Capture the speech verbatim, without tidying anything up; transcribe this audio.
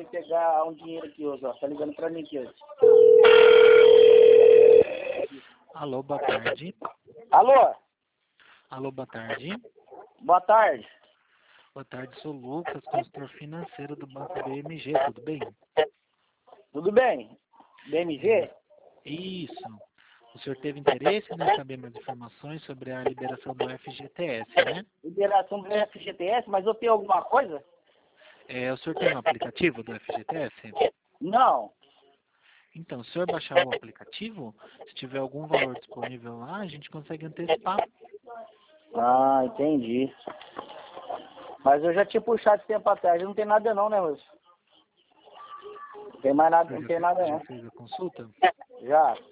me pegar um dinheiro aqui hoje, ó. Tá ligando pra mim aqui hoje. Alô, boa tarde. Alô? Alô, boa tarde. Boa tarde. Boa tarde, sou o Lucas, consultor financeiro do Banco B M G, tudo bem? Tudo bem? B M G? Isso. O senhor teve interesse em saber mais informações sobre a liberação do F G T S, né? Liberação do F G T S, mas eu tenho alguma coisa? É, o senhor tem um aplicativo do F G T S? Não. Então, se o senhor baixar o aplicativo, se tiver algum valor disponível lá, a gente consegue antecipar. Ah, entendi. Mas eu já tinha puxado esse tempo atrás, não tem nada não, né, Wilson? Não tem mais nada, não tem nada Já não. fez a consulta? Já.